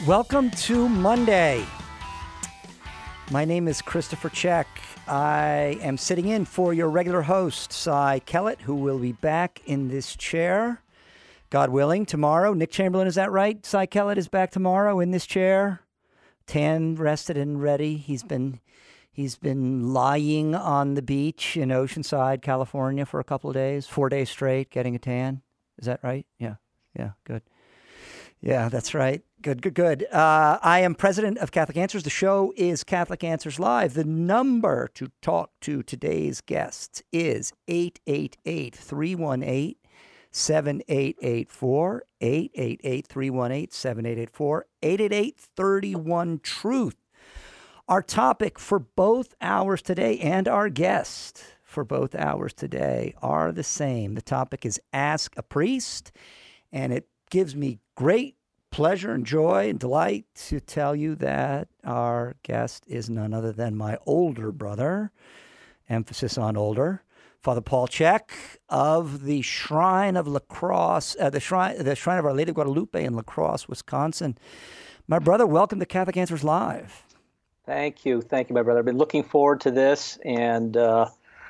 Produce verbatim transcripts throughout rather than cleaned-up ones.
Welcome to Monday. My name is Christopher Check. I am sitting in for your regular host, Cy Kellett, who will be back in this chair, God willing, tomorrow. Nick Chamberlain, is that right? Cy Kellett is back tomorrow in this chair, tan, rested, and ready. He's been he's been lying on the beach in Oceanside, California, for a couple of days, four days straight, getting a tan. Is that right? Yeah, yeah, good. Yeah, that's right. Good, good, good. Uh, I am president of Catholic Answers. The show is Catholic Answers Live. The number to talk to today's guest is eight eight eight, three one eight, seven eight eight four, eight eight eight, three one eight, seven eight eight four, eight eight eight, three one, truth. Our topic for both hours today and our guest for both hours today are the same. The topic is Ask a Priest, and it gives me great pleasure and joy and delight to tell you that our guest is none other than my older brother, emphasis on older, Father Paul Check of the Shrine of La Crosse, uh, the Shrine, the Shrine of Our Lady of Guadalupe in La Crosse, Wisconsin. My brother, welcome to Catholic Answers Live. Thank you, thank you, my brother. I've been looking forward to this, and uh,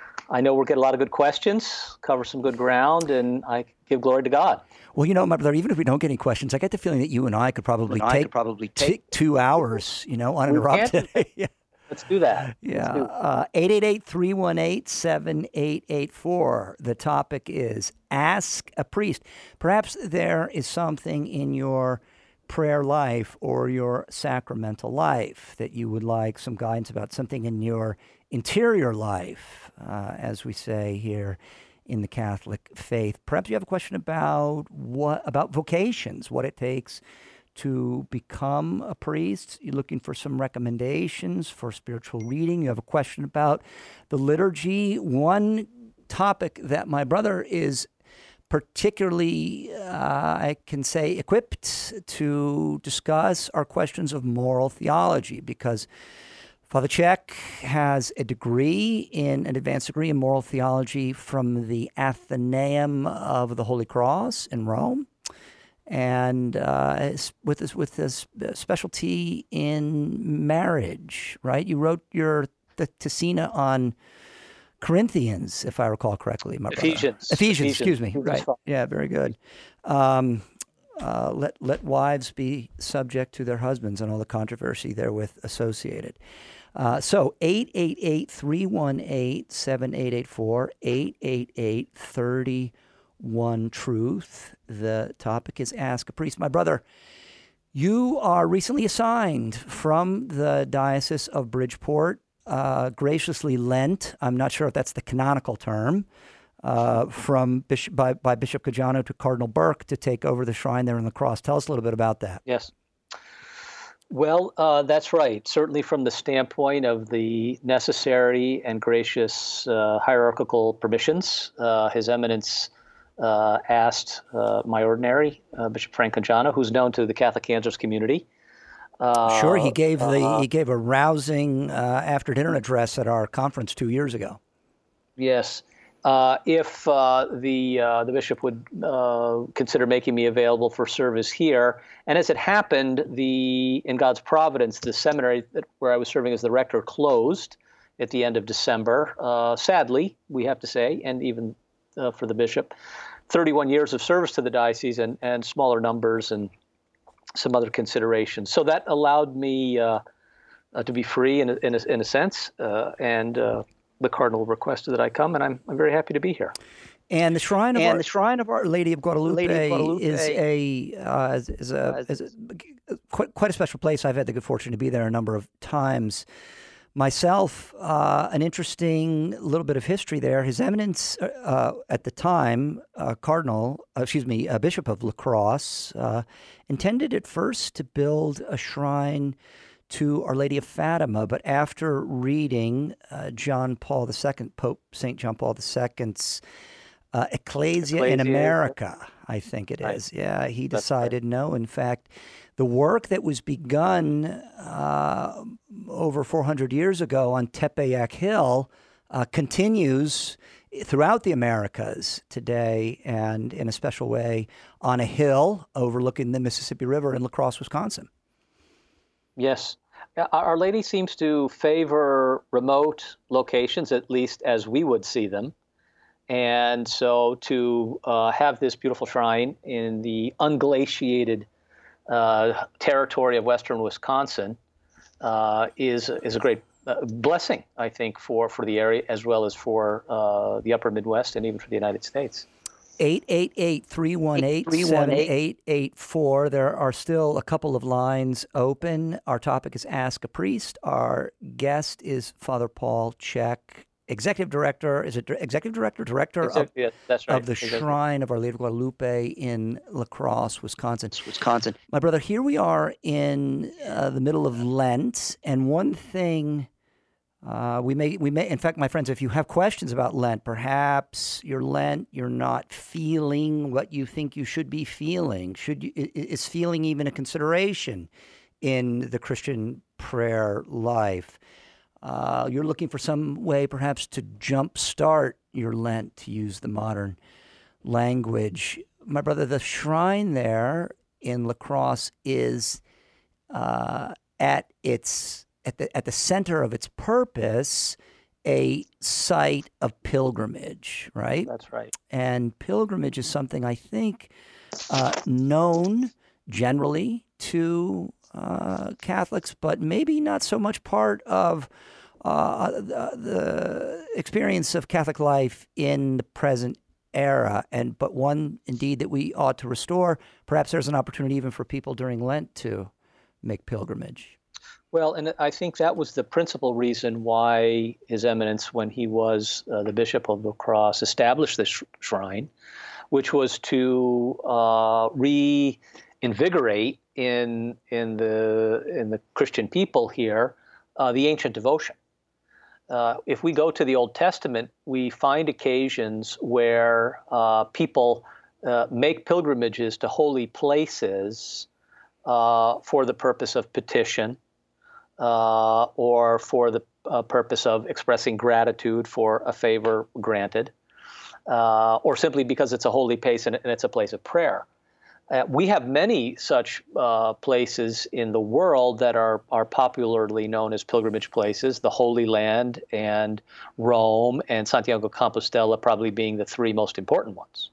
I know we'll get a lot of good questions, cover some good ground, and I give glory to God. Well, you know, my brother, even if we don't get any questions, I get the feeling that you and I could probably take could probably take t- two hours, you know, uninterrupted. yeah. Let's do that. Yeah. Do uh, eight eight eight, three one eight, seven eight eight four. The topic is Ask a Priest. Perhaps there is something in your prayer life or your sacramental life that you would like some guidance about, something in your interior life, uh, as we say here in the Catholic faith. Perhaps you have a question about what about vocations, what it takes to become a priest. You're looking for some recommendations for spiritual reading. You have a question about the liturgy. One topic that my brother is particularly, uh, I can say, equipped to discuss are questions of moral theology, because Father Check has a degree in an advanced degree in moral theology from the Athenaeum of the Holy Cross in Rome, and uh, with this with this specialty in marriage. Right, you wrote your the Tessina on Corinthians, if I recall correctly, my brother. Ephesians. Ephesians, Ephesians. excuse me. Right. Yeah, very good. Um, uh, let let wives be subject to their husbands and all the controversy therewith associated. Uh, so eight eight eight, three one eight, seven eight eight four, eight eight eight, three one, truth. The topic is Ask a Priest. My brother, you are recently assigned from the Diocese of Bridgeport, uh, graciously lent, I'm not sure if that's the canonical term, uh, from Bishop, by, by Bishop Caggiano to Cardinal Burke to take over the shrine there in La Crosse. Tell us a little bit about that. Yes. Well, uh, that's right. Certainly from the standpoint of the necessary and gracious uh, hierarchical permissions, uh, His Eminence uh, asked uh, my ordinary, uh, Bishop Frank Caggiano, who's known to the Catholic Answers community. Uh, sure, he gave the uh, he gave a rousing uh, after dinner address at our conference two years ago. Yes. Uh, if uh, the uh, the bishop would uh, consider making me available for service here, and as it happened, the in God's providence, the seminary that, where I was serving as the rector closed at the end of December. Uh, sadly, we have to say, and even uh, for the bishop, thirty-one years of service to the diocese and, and smaller numbers and some other considerations. So that allowed me uh, uh, to be free in a, in a, in a sense, uh, and. Uh, The cardinal requested that I come, and I'm I'm very happy to be here. And the shrine of and our the shrine of Our Lady of Guadalupe, Lady of Guadalupe is a uh, is, is a is a, quite quite a special place. I've had the good fortune to be there a number of times myself. Uh, an interesting little bit of history there. His Eminence uh, at the time, uh, Cardinal, uh, excuse me, a Bishop of La Crosse, uh, intended at first to build a shrine to Our Lady of Fatima, but after reading uh, John Paul the Second, Pope Saint John Paul the Second's uh, Ecclesia, Ecclesia in America, I think it is. Right. Yeah, he decided right. no. In fact, the work that was begun uh, over four hundred years ago on Tepeyac Hill uh, continues throughout the Americas today, and in a special way on a hill overlooking the Mississippi River in La Crosse, Wisconsin. Yes. Uh, Our Lady seems to favor remote locations, at least as we would see them. And so to uh, have this beautiful shrine in the unglaciated uh, territory of western Wisconsin uh, is is a great uh, blessing, I think, for, for the area as well as for uh, the upper Midwest and even for the United States. eight eight eight, three one eight, seven eight eight four. There are still a couple of lines open. Our topic is Ask a Priest. Our guest is Father Paul Chek, Executive Director, is it Executive Director, Director Exactly, of, yeah, that's right. of the Exactly. Shrine of Our Lady of Guadalupe in La Crosse, Wisconsin. Wisconsin. My brother, here we are in uh, the middle of Lent, and one thing uh, we may, we may, in fact, my friends, if you have questions about Lent, perhaps your Lent, you're not feeling what you think you should be feeling. Should you, is feeling even a consideration in the Christian prayer life? Uh, you're looking for some way, perhaps, to jumpstart your Lent, to use the modern language. My brother, the shrine there in La Crosse is uh, at its at the at the center of its purpose a site of pilgrimage, right? That's right. And pilgrimage is something I think uh, known generally to uh, Catholics, but maybe not so much part of uh, the, the experience of Catholic life in the present era, and but one indeed that we ought to restore. Perhaps there's an opportunity even for people during Lent to make pilgrimage. Well, and I think that was the principal reason why His Eminence, when he was uh, the Bishop of La Crosse, established this sh- shrine, which was to uh, reinvigorate in in the in the Christian people here uh, the ancient devotion. Uh, if we go to the Old Testament, we find occasions where uh, people uh, make pilgrimages to holy places uh, for the purpose of petition uh, or for the uh, purpose of expressing gratitude for a favor granted, uh, or simply because it's a holy place and, and it's a place of prayer. Uh, we have many such uh, places in the world that are are popularly known as pilgrimage places, the Holy Land and Rome and Santiago de Compostela probably being the three most important ones.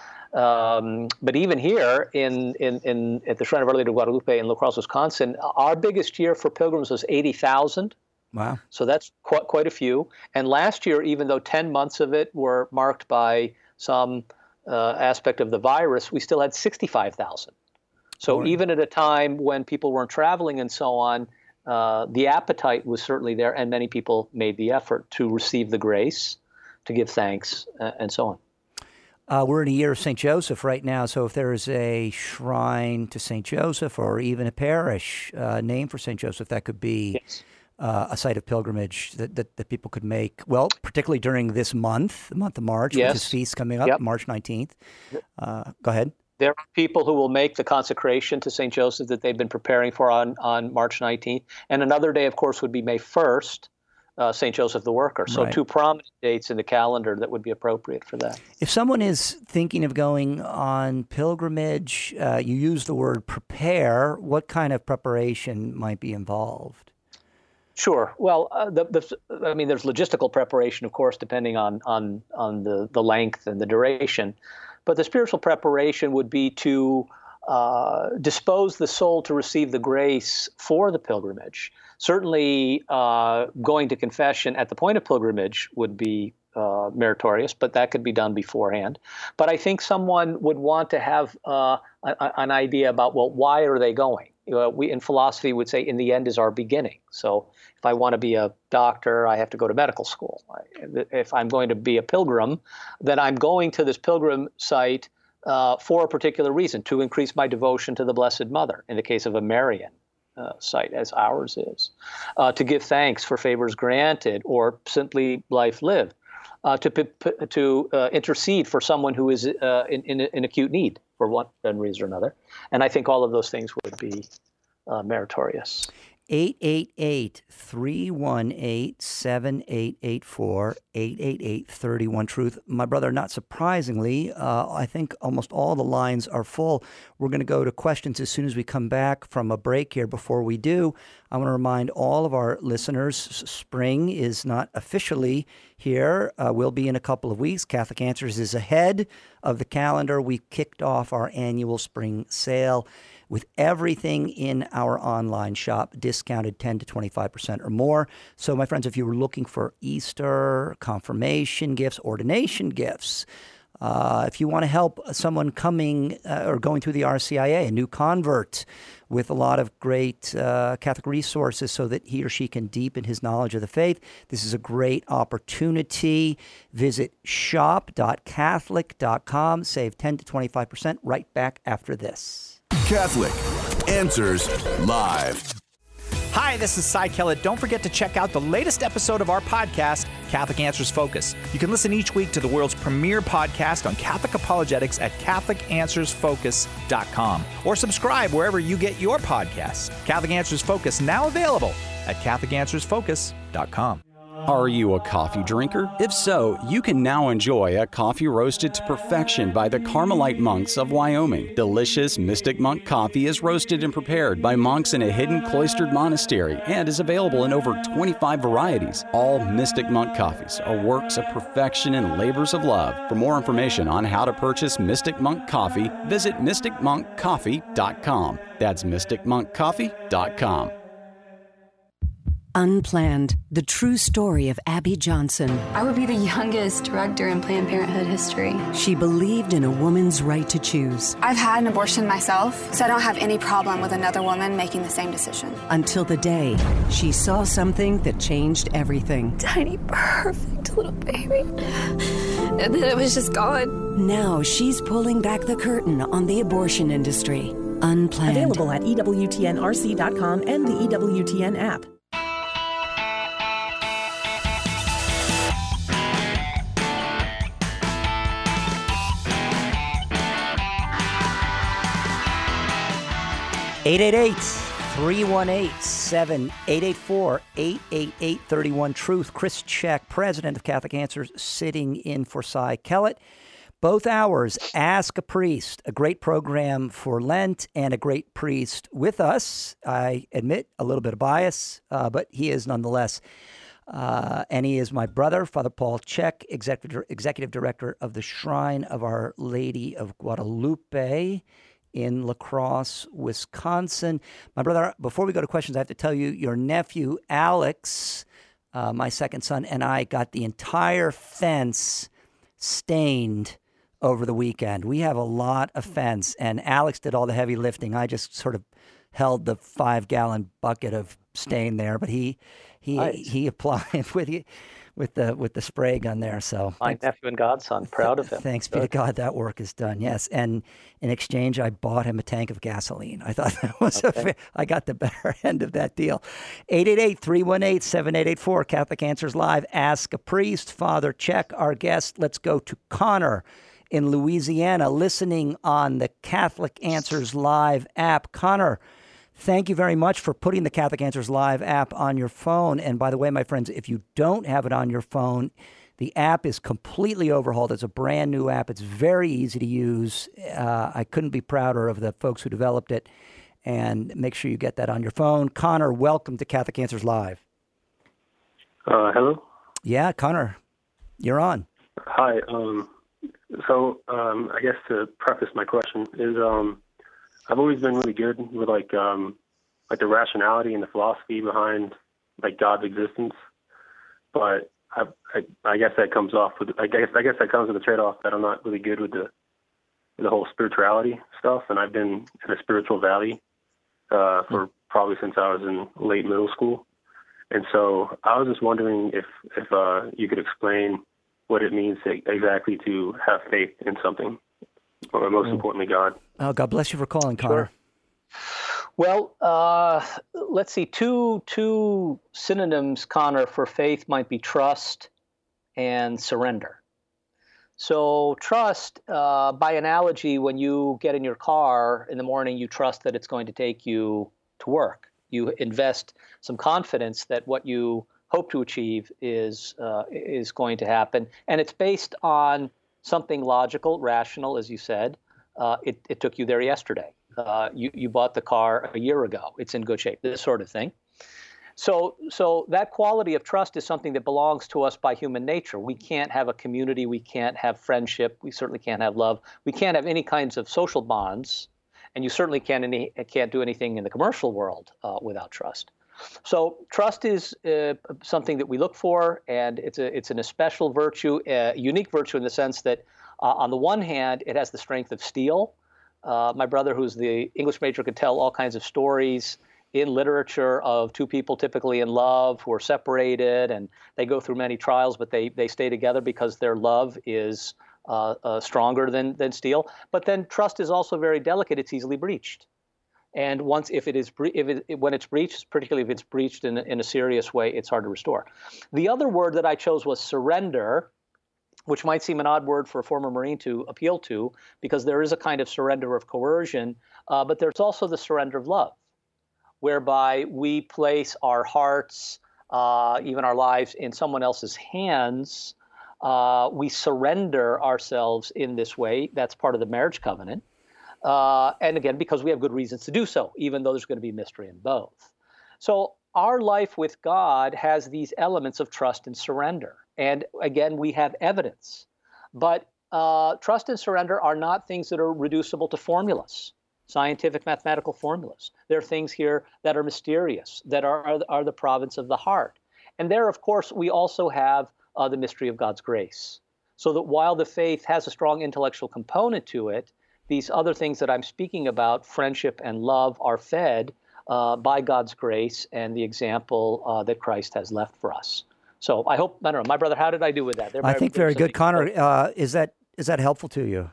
Um, but even here in, in, in at the Shrine of Our Lady of Guadalupe in La Crosse, Wisconsin, our biggest year for pilgrims was eighty thousand. Wow. So that's quite, quite a few. And last year, even though ten months of it were marked by some Uh, aspect of the virus, we still had sixty-five thousand. So Boy. even at a time when people weren't traveling and so on, uh, the appetite was certainly there, and many people made the effort to receive the grace, to give thanks, uh, and so on. Uh, we're in a year of Saint Joseph right now, so if there is a shrine to Saint Joseph or even a parish uh, named for Saint Joseph, that could be Yes. uh, a site of pilgrimage that, that, that people could make, well, particularly during this month, the month of March, Yes. which is feast coming up, Yep. March nineteenth. Uh, go ahead. There are people who will make the consecration to Saint Joseph that they've been preparing for on, on March nineteenth. And another day, of course, would be May first, uh, Saint Joseph the Worker. So Right. two prominent dates in the calendar that would be appropriate for that. If someone is thinking of going on pilgrimage, uh, you use the word prepare. What kind of preparation might be involved? Sure. Well, uh, the, the, I mean, there's logistical preparation, of course, depending on on on the, the length and the duration. But the spiritual preparation would be to uh, dispose the soul to receive the grace for the pilgrimage. Certainly, uh, going to confession at the point of pilgrimage would be uh, meritorious, but that could be done beforehand. But I think someone would want to have uh, a, an idea about, well, why are they going? Uh, we in philosophy would say, in the end is our beginning. So if I want to be a doctor, I have to go to medical school. If I'm going to be a pilgrim, then I'm going to this pilgrim site uh, for a particular reason, to increase my devotion to the Blessed Mother, in the case of a Marian uh, site, as ours is, uh, to give thanks for favors granted or simply life lived, uh, to to uh, intercede for someone who is uh, in, in, in acute need for one reason or another. And I think all of those things would be uh, meritorious. eight eight eight, three one eight, seven eight eight four, eight eight eight, three one, truth. My brother, not surprisingly, uh, I think almost all the lines are full. We're going to go to questions as soon as we come back from a break here. Before we do, I want to remind all of our listeners, spring is not officially here. Uh, we'll be in a couple of weeks. Catholic Answers is ahead of the calendar. We kicked off our annual spring sale with everything in our online shop discounted ten to twenty-five percent or more. So, my friends, if you were looking for Easter, confirmation gifts, ordination gifts, uh, if you want to help someone coming uh, or going through the R C I A, a new convert, with a lot of great uh, Catholic resources so that he or she can deepen his knowledge of the faith, this is a great opportunity. Visit shop dot catholic dot com. Save ten to twenty-five percent right back after this. Catholic Answers Live. Hi, this is Cy Kellett. Don't forget to check out the latest episode of our podcast, Catholic Answers Focus. You can listen each week to the world's premier podcast on Catholic apologetics at catholic answers focus dot com or subscribe wherever you get your podcasts. Catholic Answers Focus, now available at catholic answers focus dot com. Are you a coffee drinker? If so, you can now enjoy a coffee roasted to perfection by the Carmelite monks of Wyoming. Delicious Mystic Monk coffee is roasted and prepared by monks in a hidden cloistered monastery and is available in over twenty-five varieties. All Mystic Monk coffees are works of perfection and labors of love. For more information on how to purchase Mystic Monk coffee, visit mystic monk coffee dot com. That's mystic monk coffee dot com. Unplanned, the true story of Abby Johnson. I would be the youngest director in Planned Parenthood history. She believed in a woman's right to choose. I've had an abortion myself, so I don't have any problem with another woman making the same decision. Until the day she saw something that changed everything. Tiny, perfect little baby. And then it was just gone. Now she's pulling back the curtain on the abortion industry. Unplanned. Available at E W T N R C dot com and the E W T N app. eight eight eight, three one eight, seven eight eight four, eight eight eight, three one, truth. Chris Check, president of Catholic Answers, sitting in for Cy Kellett. Both hours, Ask a Priest, a great program for Lent and a great priest with us. I admit a little bit of bias, uh, but he is nonetheless. Uh, and he is my brother, Father Paul Check, executive, executive director of the Shrine of Our Lady of Guadalupe in La Crosse, Wisconsin. My brother, before we go to questions, I have to tell you, your nephew, Alex, uh, my second son, and I got the entire fence stained over the weekend. We have a lot of fence, and Alex did all the heavy lifting. I just sort of held the five-gallon bucket of stain there, but he he nice. he applied with you. With the with the spray gun there, so my thanks. nephew and godson, proud of him. Thanks be to God that work is done. Yes, and in exchange, I bought him a tank of gasoline. I thought that was okay. a fair, I got the better end of that deal. eight eight eight, three one eight, seven eight eight four, Catholic Answers Live. Ask a Priest. Father Check, our guest. Let's go to Connor in Louisiana, listening on the Catholic Answers Live app. Connor, thank you very much for putting the Catholic Answers Live app on your phone. And by the way, my friends, if you don't have it on your phone, the app is completely overhauled. It's a brand new app. It's very easy to use. Uh, I couldn't be prouder of the folks who developed it. And make sure you get that on your phone. Connor, welcome to Catholic Answers Live. Uh, hello? Yeah, Connor, you're on. Hi. Um, so um, I guess to preface my question is... Um, I've always been really good with like um, like the rationality and the philosophy behind like God's existence, but I, I, I guess that comes off with I guess I guess that comes with a trade-off that I'm not really good with the with the whole spirituality stuff, and I've been in a spiritual valley uh, for probably since I was in late middle school, and so I was just wondering if if uh, you could explain what it means to, exactly to have faith in something. Or most importantly, God. Oh, God bless you for calling, Connor. Sure. Well, uh, let's see. Two two synonyms, Connor, for faith might be trust and surrender. So trust, uh, by analogy, when you get in your car in the morning, you trust that it's going to take you to work. You invest some confidence that what you hope to achieve is uh, is going to happen, and it's based on something logical, rational, as you said. Uh, it, it took you there yesterday. Uh, you you bought the car a year ago. It's in good shape. This sort of thing. So so that quality of trust is something that belongs to us by human nature. We can't have a community. We can't have friendship. We certainly can't have love. We can't have any kinds of social bonds. And you certainly can't, any, can't do anything in the commercial world uh, without trust. So trust is uh, something that we look for, and it's a it's an especial virtue, a unique virtue in the sense that uh, on the one hand, it has the strength of steel. Uh, my brother, who's the English major, could tell all kinds of stories in literature of two people typically in love who are separated, and they go through many trials, but they they stay together because their love is uh, uh, stronger than than steel. But then trust is also very delicate; it's easily breached. And once, if it is, if it, when it's breached, particularly if it's breached in, in a serious way, it's hard to restore. The other word that I chose was surrender, which might seem an odd word for a former Marine to appeal to, because there is a kind of surrender of coercion, uh, but there's also the surrender of love, whereby we place our hearts, uh, even our lives, in someone else's hands. Uh, we surrender ourselves in this way. That's part of the marriage covenant. Uh, and again, because we have good reasons to do so, even though there's going to be mystery in both. So our life with God has these elements of trust and surrender. And again, we have evidence. But uh, trust and surrender are not things that are reducible to formulas, scientific mathematical formulas. There are things here that are mysterious, that are, are, are the province of the heart. And there, of course, we also have uh, the mystery of God's grace. So that while the faith has a strong intellectual component to it, these other things that I'm speaking about, friendship and love, are fed uh, by God's grace and the example uh, that Christ has left for us. So I hope, I don't know, my brother, how did I do with that? They're I think very good. Connor, uh, is that is that helpful to you?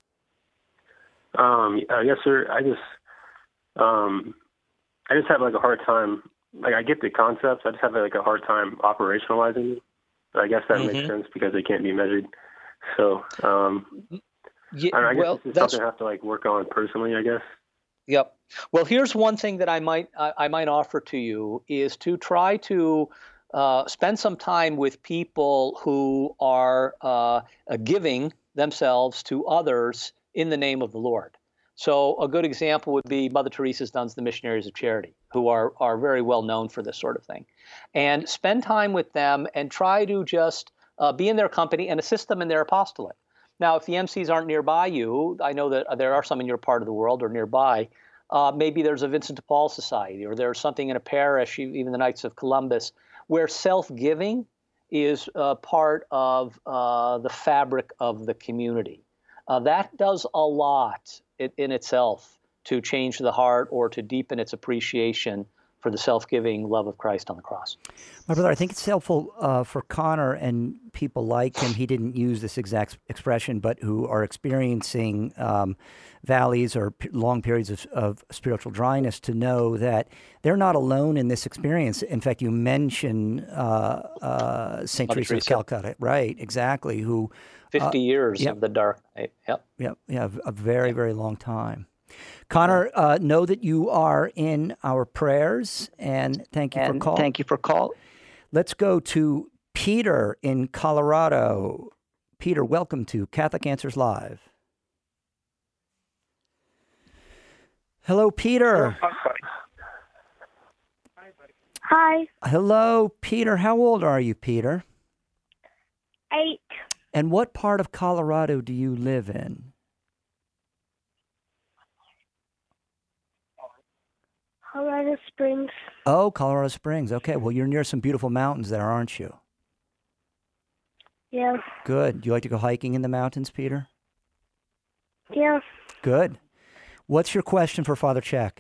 Um, uh, yes, sir. I just, um, I just have like a hard time. Like I get the concepts. I just have like a hard time operationalizing it. But I guess that mm-hmm. makes sense because they can't be measured. So, um, Yeah, I, I guess well, this is that's something I have to like work on personally, I guess. Yep. Well, here's one thing that I might I, I might offer to you is to try to uh, spend some time with people who are uh, giving themselves to others in the name of the Lord. So a good example would be Mother Teresa's nuns, the Missionaries of Charity, who are are very well known for this sort of thing. And spend time with them and try to just uh, be in their company and assist them in their apostolate. Now, if the M Cs aren't nearby you, I know that there are some in your part of the world or nearby, uh, maybe there's a Vincent de Paul Society, or there's something in a parish, even the Knights of Columbus, where self-giving is uh, part of uh, the fabric of the community. Uh, that does a lot in, in itself to change the heart or to deepen its appreciation for the self-giving love of Christ on the cross. My brother, I think it's helpful uh, for Connor and people like him, he didn't use this exact expression, but who are experiencing um, valleys or p- long periods of, of spiritual dryness, to know that they're not alone in this experience. In fact, you mention uh, uh, Saint Teresa of Calcutta, right, exactly, who... fifty uh, years yep. of the dark night, yep. Yep, yeah, a very, very long time. Connor, uh, know that you are in our prayers, and thank you and for calling. Thank you for call. Let's go to Peter in Colorado. Peter, welcome to Catholic Answers Live. Hello, Peter. Hi. Hello, Peter. How old are you, Peter? Eight. And what part of Colorado do you live in? Colorado Springs. Oh, Colorado Springs. Okay. Well, you're near some beautiful mountains there, aren't you? Yeah. Good. Do you like to go hiking in the mountains, Peter? Yeah. Good. What's your question for Father Check?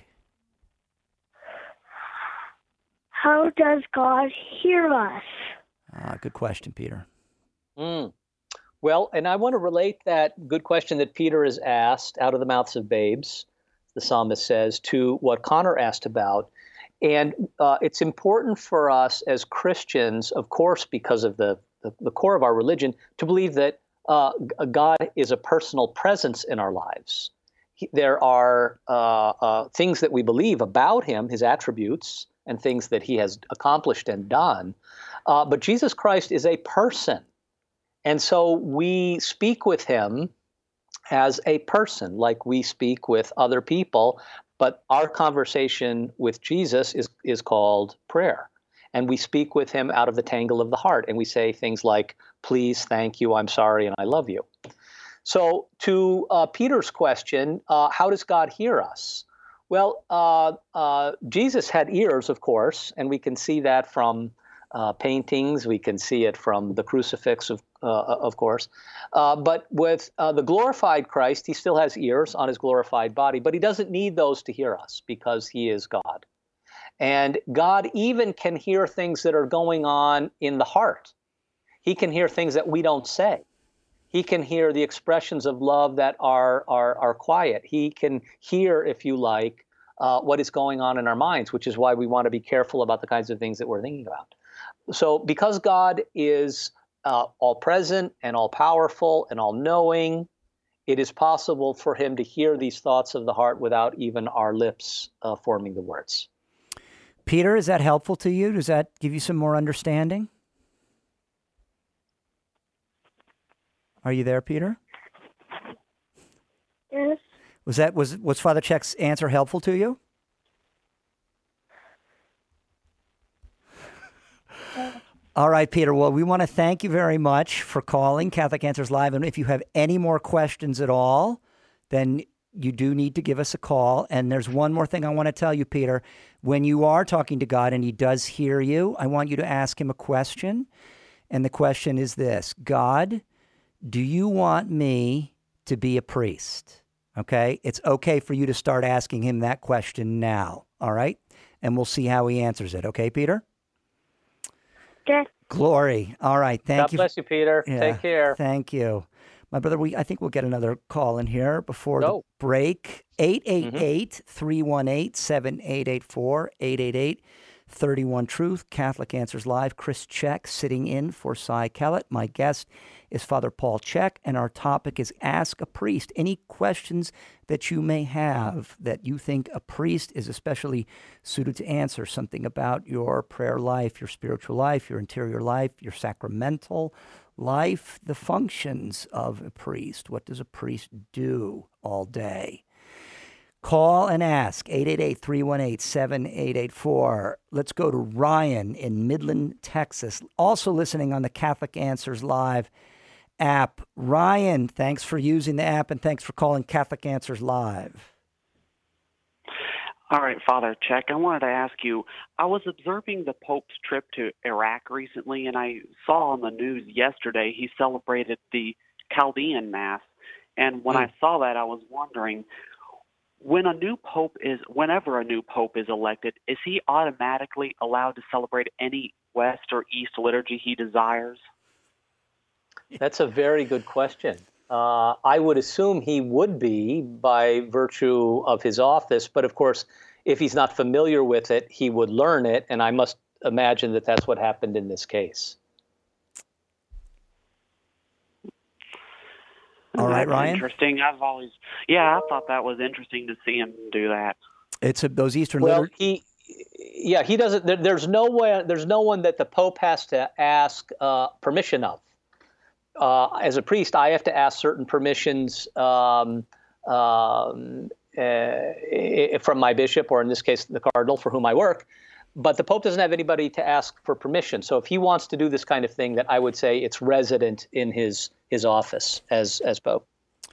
How does God hear us? Ah, good question, Peter. Mm. Well, and I want to relate that good question that Peter has asked out of the mouths of babes, the psalmist says, to what Connor asked about. And uh, it's important for us as Christians, of course, because of the, the, the core of our religion, to believe that uh, God is a personal presence in our lives. he, there are uh, uh, things that we believe about him, his attributes, and things that he has accomplished and done. Uh, but Jesus Christ is a person. And so we speak with him as a person, like we speak with other people. But our conversation with Jesus is, is called prayer. And we speak with him out of the tangle of the heart. And we say things like, please, thank you, I'm sorry, and I love you. So to uh, Peter's question, uh, how does God hear us? Well, uh, uh, Jesus had ears, of course, and we can see that from uh, paintings. We can see it from the crucifix, of, uh, of course. Uh, but with uh, the glorified Christ, he still has ears on his glorified body, but he doesn't need those to hear us because he is God. And God even can hear things that are going on in the heart. He can hear things that we don't say. He can hear the expressions of love that are are, are quiet. He can hear, if you like, uh, what is going on in our minds, which is why we want to be careful about the kinds of things that we're thinking about. So because God is uh, all-present and all-powerful and all-knowing, it is possible for him to hear these thoughts of the heart without even our lips uh, forming the words. Peter, is that helpful to you? Does that give you some more understanding? Are you there, Peter? Yes. Was that was was Father Czech's answer helpful to you? All right, Peter. Well, we want to thank you very much for calling Catholic Answers Live. And if you have any more questions at all, then you do need to give us a call. And there's one more thing I want to tell you, Peter. When you are talking to God and he does hear you, I want you to ask him a question. And the question is this: God, do you want me to be a priest? Okay? It's okay for you to start asking him that question now. All right? And we'll see how he answers it. Okay, Peter? Okay. Glory. All right. Thank God you. God bless you, Peter. Yeah, Take care. Thank you. My brother, we I think we'll get another call in here before Go. the break. eight eight eight, three one eight, seven eight eight four, eight eight eight, three one Truth, Catholic Answers Live. Chris Czech sitting in for Cy Kellett. My guest is Father Paul Czech, and our topic is Ask a Priest. Any questions that you may have that you think a priest is especially suited to answer, something about your prayer life, your spiritual life, your interior life, your sacramental life, the functions of a priest. What does a priest do all day? Call and ask, eight eight eight, three one eight, seven eight eight four. Let's go to Ryan in Midland, Texas, also listening on the Catholic Answers Live app. Ryan, thanks for using the app and thanks for calling Catholic Answers Live. All right, Father Czech, I wanted to ask you, I was observing the Pope's trip to Iraq recently, and I saw on the news yesterday he celebrated the Chaldean Mass. And when mm. I saw that, I was wondering, when a new pope is, whenever a new pope is elected, is he automatically allowed to celebrate any West or East liturgy he desires? That's a very good question. Uh, I would assume he would be by virtue of his office, but of course, if he's not familiar with it, he would learn it, and I must imagine that that's what happened in this case. All right, That's Ryan. Interesting. I've always, yeah, I thought that was interesting to see him do that. It's a, those Eastern. Well, litur- he, yeah, he doesn't. There, there's no way. There's no one that the Pope has to ask uh, permission of. Uh, as a priest, I have to ask certain permissions um, um, uh, from my bishop, or in this case, the cardinal for whom I work. But the Pope doesn't have anybody to ask for permission. So if he wants to do this kind of thing, that I would say it's resident in his his office as as Pope.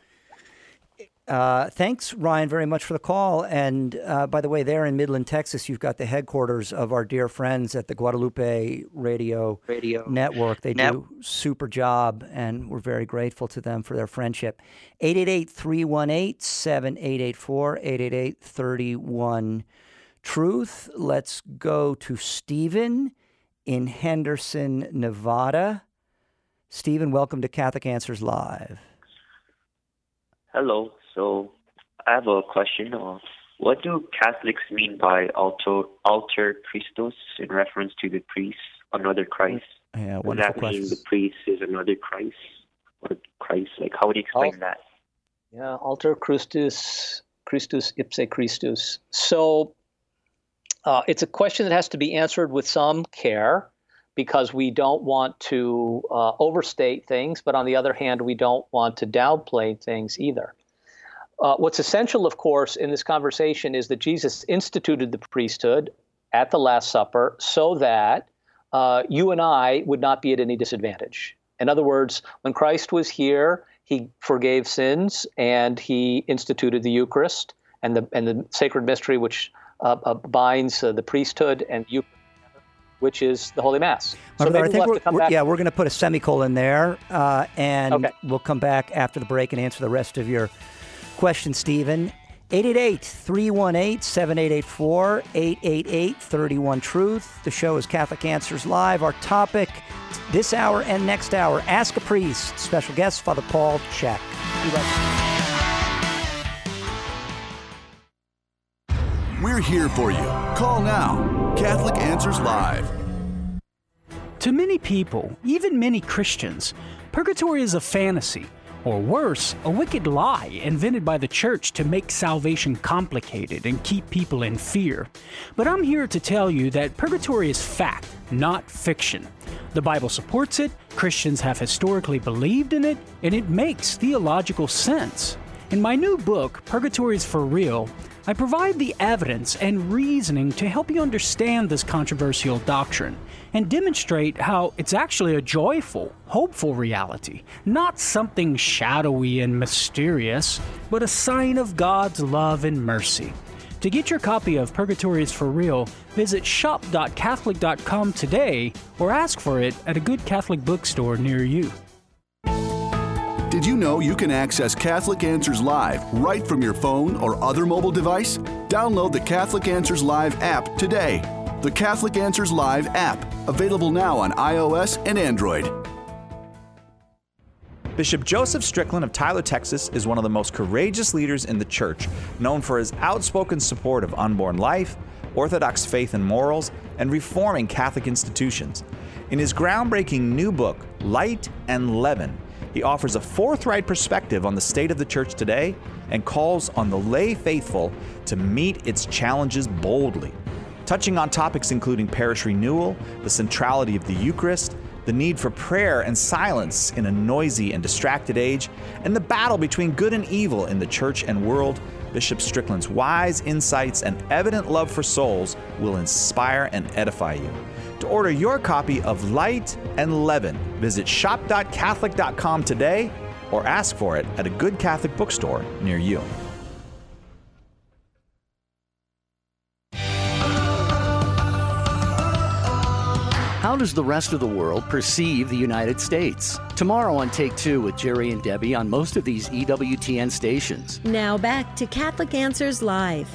Uh, thanks, Ryan, very much for the call. And uh, by the way, there in Midland, Texas, you've got the headquarters of our dear friends at the Guadalupe Radio, Radio. Network. They Net- do super job, and we're very grateful to them for their friendship. eight eight eight, three one eight, seven eight eight four, eight eight eight, three one Truth. Let's go to Stephen in Henderson, Nevada. Stephen, welcome to Catholic Answers Live. Hello. So I have a question. Uh, what do Catholics mean by alter, alter Christos in reference to the priest, another Christ? Yeah, Would that question. mean the priest is another Christ? Or Christ? Like, how would you explain oh. that? Yeah, alter Christus, Christus ipse Christus. So uh, it's a question that has to be answered with some care, because we don't want to uh, overstate things, but on the other hand, we don't want to downplay things either. Uh, what's essential, of course, in this conversation is that Jesus instituted the priesthood at the Last Supper so that uh, you and I would not be at any disadvantage. In other words, when Christ was here, he forgave sins and he instituted the Eucharist and the and the sacred mystery which uh, uh, binds uh, the priesthood and Eucharist, which is the Holy Mass. So I think we'll we're, we're, yeah, we're going to put a semicolon there, uh, and okay. We'll come back after the break and answer the rest of your questions, Stephen. eight eight eight, three one eight, seven eight eight four, eight eight eight, three one, truth. The show is Catholic Answers Live. Our topic this hour and next hour, Ask a Priest. Special guest, Father Paul Chek. We're here for you. Call now. Catholic Answers Live. To many people, even many Christians, purgatory is a fantasy, or worse, a wicked lie invented by the church to make salvation complicated and keep people in fear. But I'm here to tell you that purgatory is fact, not fiction. The Bible supports it, Christians have historically believed in it, and it makes theological sense. In my new book, Purgatory is for Real, I provide the evidence and reasoning to help you understand this controversial doctrine and demonstrate how it's actually a joyful, hopeful reality, not something shadowy and mysterious, but a sign of God's love and mercy. To get your copy of Purgatory is for Real, visit shop dot catholic dot com today or ask for it at a good Catholic bookstore near you. Did you know you can access Catholic Answers Live right from your phone or other mobile device? Download the Catholic Answers Live app today. The Catholic Answers Live app, available now on iOS and Android. Bishop Joseph Strickland of Tyler, Texas, is one of the most courageous leaders in the church, known for his outspoken support of unborn life, Orthodox faith and morals, and reforming Catholic institutions. In his groundbreaking new book, Light and Leaven, he offers a forthright perspective on the state of the church today and calls on the lay faithful to meet its challenges boldly, touching on topics including parish renewal, the centrality of the Eucharist, the need for prayer and silence in a noisy and distracted age, and the battle between good and evil in the church and world. Bishop Strickland's wise insights and evident love for souls will inspire and edify you. To order your copy of Light and Leaven, visit shop dot catholic dot com today or ask for it at a good Catholic bookstore near you. How does the rest of the world perceive the United States? Tomorrow on Take Two with Jerry and Debbie on most of these E W T N stations. Now back to Catholic Answers Live.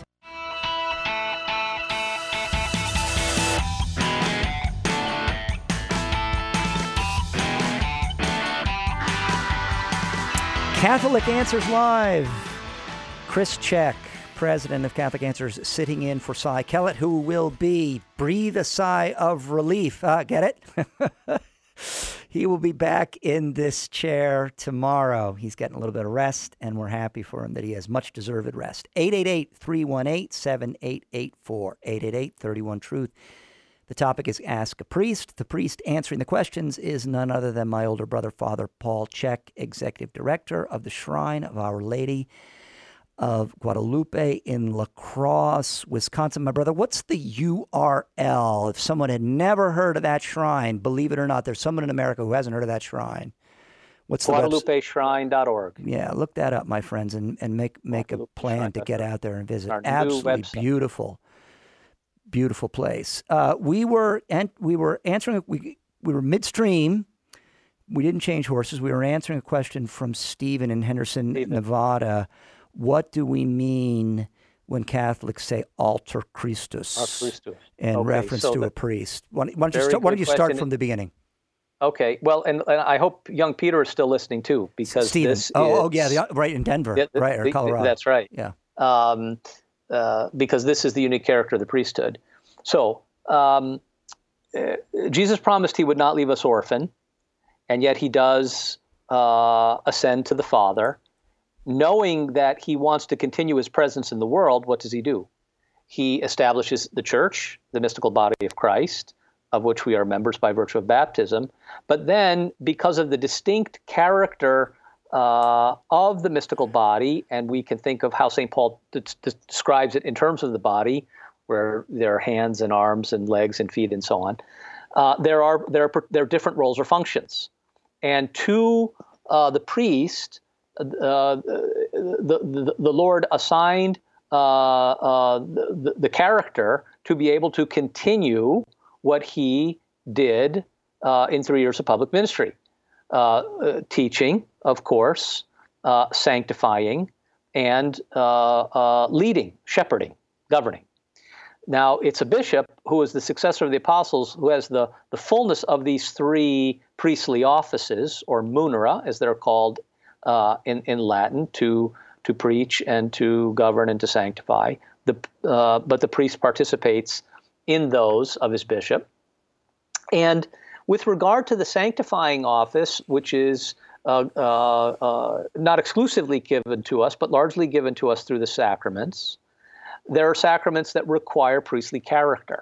Catholic Answers Live. Chris Chek, president of Catholic Answers, sitting in for Cy Kellett, who will be breathe a sigh of relief. Uh, get it? He will be back in this chair tomorrow. He's getting a little bit of rest, and we're happy for him that he has much deserved rest. eight eight eight, three one eight, seven eight eight four, eight eight eight, three one, truth. The topic is Ask a Priest. The priest answering the questions is none other than my older brother, Father Paul Chek, Executive Director of the Shrine of Our Lady of Guadalupe in La Crosse, Wisconsin. My brother, what's the U R L? If someone had never heard of that shrine, believe it or not, there's someone in America who hasn't heard of that shrine. What's the Guadalupe Shrine dot org. Yeah, look that up, my friends, and, and make, make a plan to get out there and visit. Our Absolutely beautiful. Beautiful place. Uh, we were and we were answering. We we were midstream. We didn't change horses. We were answering a question from Stephen in Henderson, Stephen. Nevada. What do we mean when Catholics say alter Christus, Christus. in okay, reference so to a priest? Why, why don't you start, why don't you start from the beginning? Okay. Well, and, and I hope young Peter is still listening too, because Stephen. this oh, is, oh yeah, the, right in Denver, yeah, the, right or the, Colorado. That's right. Yeah. Um, Uh, because this is the unique character of the priesthood. So um, uh, Jesus promised he would not leave us orphan, and yet he does uh, ascend to the Father. knowing that he wants to continue his presence in the world, what does he do? He establishes the church, the mystical body of Christ, of which we are members by virtue of baptism. But then, because of the distinct character uh, of the mystical body, and we can think of how Saint Paul d- d- describes it in terms of the body, where there are hands and arms and legs and feet and so on, uh, there are there are there are different roles or functions, and to uh, the priest, uh, the, the the Lord assigned uh, uh, the, the character to be able to continue what he did uh, in three years of public ministry, uh, uh, teaching, of course, uh, sanctifying, and uh, uh, leading, shepherding, governing. Now, it's a bishop who is the successor of the apostles, who has the, the fullness of these three priestly offices, or munera, as they're called uh, in, in Latin, to, to preach and to govern and to sanctify. The, uh, but the priest participates in those of his bishop. And with regard to the sanctifying office, which is uh, uh, uh, not exclusively given to us, but largely given to us through the sacraments, there are sacraments that require priestly character.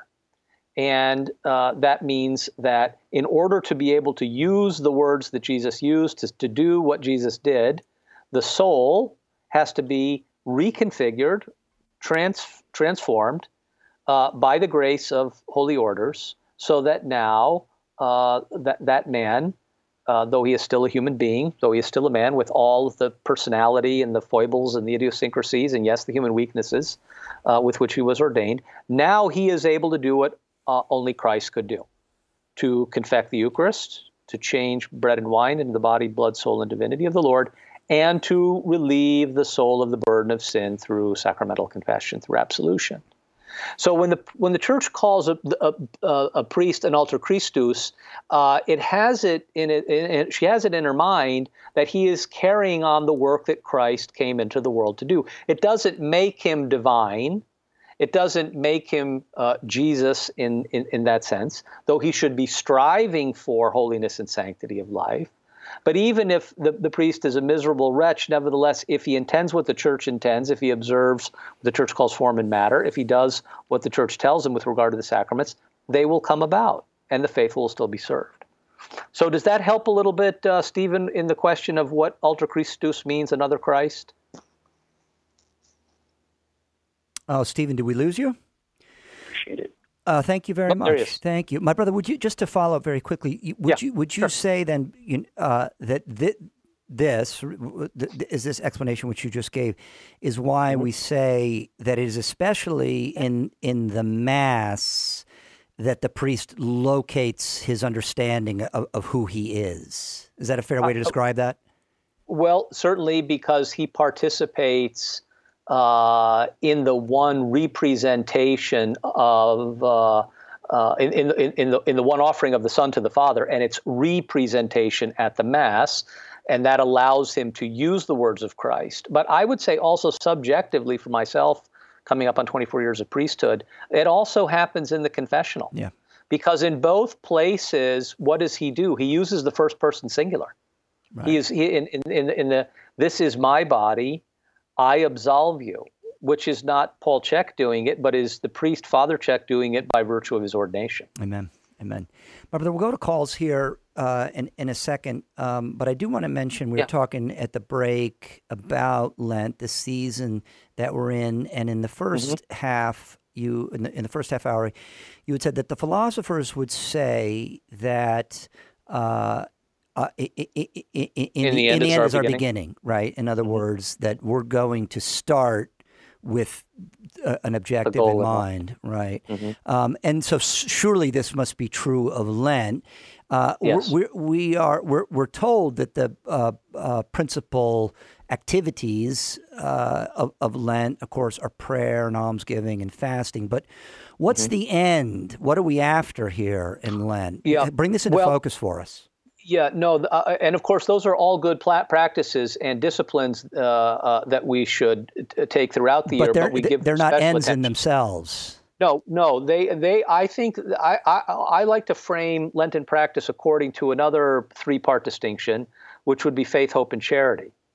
And uh, that means that in order to be able to use the words that Jesus used to, to do what Jesus did, the soul has to be reconfigured, trans, transformed, Uh, by the grace of holy orders, so that now uh, that that man, uh, though he is still a human being, though he is still a man with all of the personality and the foibles and the idiosyncrasies, and yes, the human weaknesses uh, with which he was ordained, now he is able to do what uh, only Christ could do: to confect the Eucharist, to change bread and wine into the body, blood, soul, and divinity of the Lord, and to relieve the soul of the burden of sin through sacramental confession, through absolution. So when the when the church calls a, a, a priest an alter Christus, uh, it has it in it. In it she has it in her mind that he is carrying on the work that Christ came into the world to do. It doesn't make him divine. It doesn't make him uh, Jesus in, in in that sense, though he should be striving for holiness and sanctity of life. But even if the, the priest is a miserable wretch, nevertheless, if he intends what the church intends, if he observes what the church calls form and matter, if he does what the church tells him with regard to the sacraments, they will come about, and the faithful will still be served. So does that help a little bit, uh, Stephen, in the question of what alter Christus means, another Christ? Oh, Stephen, did we lose you? Appreciate it. Uh, thank you very Oh, there he much. is. Thank you, my brother. Would you just to follow up very quickly? you- Would Yeah, you would you sure. say then you- uh, that thi- this th- is this explanation which you just gave is why Mm-hmm. we say that it is especially in in the Mass that the priest locates his understanding of, of who he is. Is that a fair way to Uh, describe that? Well, certainly because he participates uh, in the one representation of uh, uh, in, in, in, in the in the one offering of the Son to the Father, and its representation at the Mass, and that allows him to use the words of Christ. But I would say also subjectively for myself, coming up on twenty-four years of priesthood, it also happens in the confessional. Yeah. Because in both places, what does he do? He uses the first person singular. Right. He is he, in, in, in, in the, this is my body, I absolve you, which is not Paul Chek doing it, but is the priest Father Chek doing it by virtue of his ordination. Amen. Amen. My brother, we'll go to calls here uh, in, in a second, um, but I do want to mention, we Yeah. were talking at the break about Lent, the season that we're in, and in the first half, you in the, in the first half hour, you had said that the philosophers would say that uh, uh, i- i- i- i- i- in, In the, the in end the is end our is our beginning. beginning, right? In other words, that we're going to start with uh, an objective goal in in mind, right? Mhm. Um, and so s- surely this must be true of Lent. Uh, Yes. we're, we're, we are we're, we're told that the uh, uh, principal activities uh, of, of Lent, of course, are prayer and almsgiving and fasting. But what's Mhm. the end? What are we after here in Lent? Yeah. Bring this into Well, focus for us. Yeah, no, th- uh, and of course, those are all good pla- practices and disciplines uh, uh, that we should t- take throughout the But year. they're But we give they're them not special ends in attention. themselves. No, no, they, they. I think I, I, I like to frame Lenten practice according to another three-part distinction, which would be faith, hope, and charity.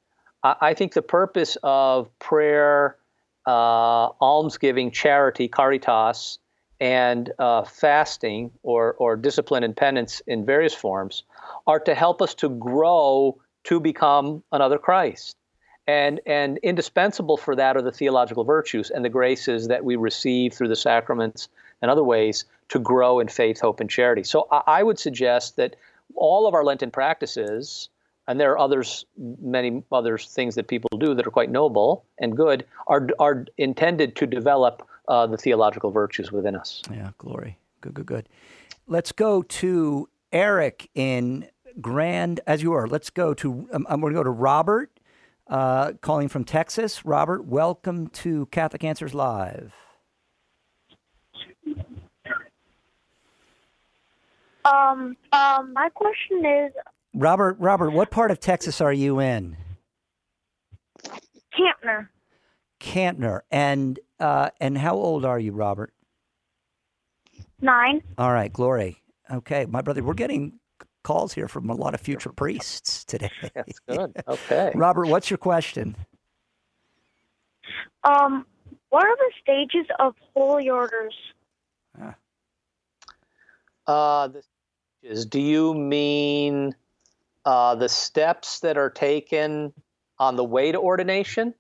I, I think the purpose of prayer, uh, almsgiving, charity, caritas, and uh, fasting or, or discipline and penance in various forms are to help us to grow to become another Christ. And, and indispensable for that are the theological virtues and the graces that we receive through the sacraments and other ways to grow in faith, hope, and charity. So I, I would suggest that all of our Lenten practices, and there are others, many other things that people do that are quite noble and good, are, are intended to develop uh, the theological virtues within us. Yeah, glory. Good, good, good. Let's go to Eric in Grand, as you are. Let's go to, um, I'm going to go to Robert, uh, calling from Texas. Robert, welcome to Catholic Answers Live. Um, um, my question is... Robert, Robert, what part of Texas are you in? Campner. Campner. And, uh, and how old are you, Robert? Nine. All right, glory. Okay, my brother, we're getting calls here from a lot of future priests today. That's good. Okay. Robert, what's your question? Um, what are the stages of holy orders? Ah. Uh, the stages. Do you mean uh, the steps that are taken on the way to ordination?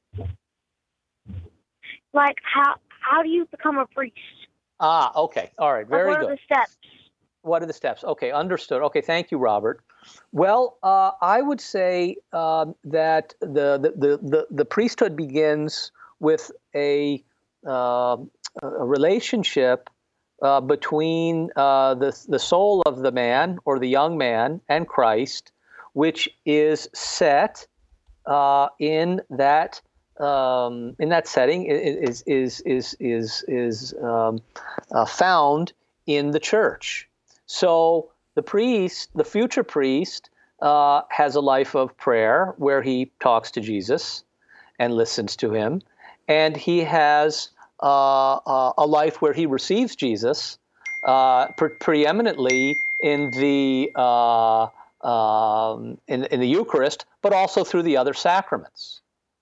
Like, how how do you become a priest? Ah, okay. All right. Very like, what good. What are the steps? What are the steps? Okay, understood. Okay, thank you, Robert. Well, uh, I would say um, that the, the, the, the priesthood begins with a, uh, a relationship uh, between uh, the, the soul of the man or the young man and Christ, which is set uh, in that um, in that setting is is is is is um, uh, found in the church. So the priest, the future priest, uh, has a life of prayer where he talks to Jesus and listens to him. And he has uh, uh, a life where he receives Jesus uh, pre- preeminently in the uh, um, in, in the Eucharist, but also through the other sacraments.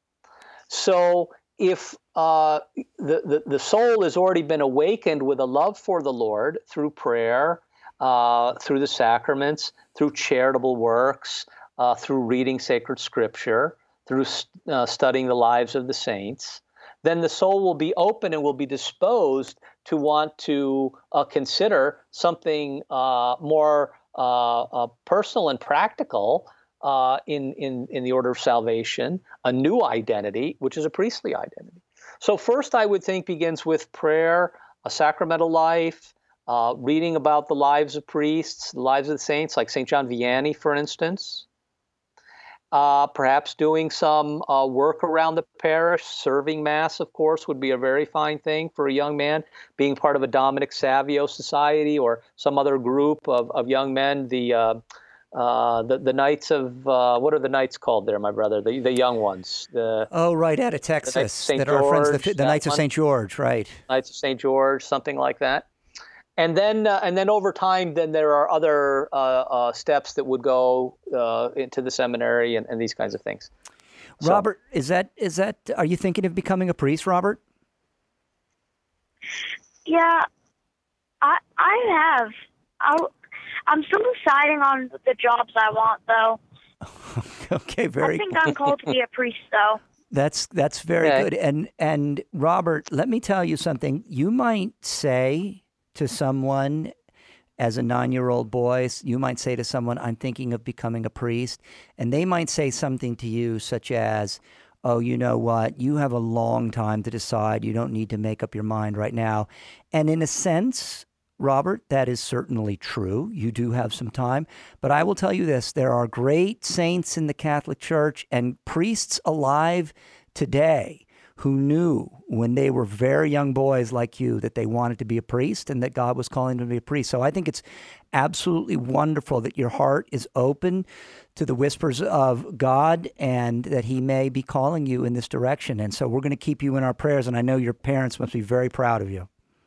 So if uh, the, the, the soul has already been awakened with a love for the Lord through prayer, Uh, through the sacraments, through charitable works, uh, through reading sacred scripture, through uh, studying the lives of the saints, then the soul will be open and will be disposed to want to uh, consider something uh, more uh, uh, personal and practical uh, in, in, in the order of salvation, a new identity, which is a priestly identity. So first, I would think begins with prayer, a sacramental life, Uh, reading about the lives of priests, the lives of the saints, like Saint John Vianney, for instance. Uh, perhaps doing some uh, work around the parish, serving Mass, of course, would be a very fine thing for a young man. Being part of a Dominic Savio society or some other group of, of young men, the, uh, uh, the the Knights of, uh, what are the Knights called there, my brother? The the young ones. The, oh, right, out of Texas. Saint That are our friends, the, George, the Knights of one. Saint George, right. Knights of Saint George, something like that. And then, uh, and then over time, then there are other uh, uh, steps that would go uh, into the seminary and, and these kinds of things. So, Robert, is that is that? Are you thinking of becoming a priest, Robert? Yeah, I I have. I'll, I'm still deciding on the jobs I want, though. Okay, very. I think I'm called to be a priest, though. That's that's very Okay. good. And and Robert, let me tell you something. You might say to someone, as a nine-year-old boy, you might say to someone, I'm thinking of becoming a priest. And they might say something to you such as, oh, you know what? You have a long time to decide. You don't need to make up your mind right now. And in a sense, Robert, that is certainly true. You do have some time. But I will tell you this. There are great saints in the Catholic Church and priests alive today who knew when they were very young boys like you that they wanted to be a priest and that God was calling them to be a priest. So I think it's absolutely wonderful that your heart is open to the whispers of God and that he may be calling you in this direction. And so we're going to keep you in our prayers, and I know your parents must be very proud of you.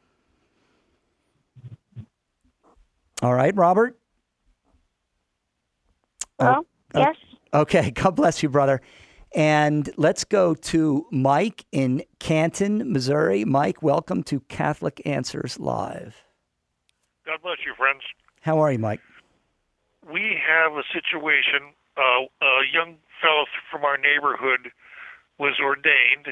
All right, Robert? Well, Oh, yes. Okay, God bless you, brother. And let's go to Mike in Canton, Missouri. Mike, welcome to Catholic Answers Live. God bless you, friends. How are you, Mike? We have a situation. Uh, a young fellow from our neighborhood was ordained.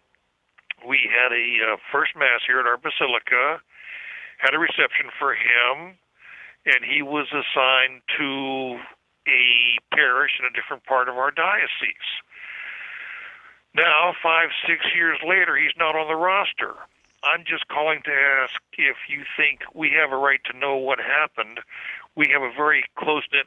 We had a uh, first Mass here at our Basilica, had a reception for him, and he was assigned to a parish in a different part of our diocese. Now, five, six years later, he's not on the roster. I'm just calling to ask if you think we have a right to know what happened. We have a very close-knit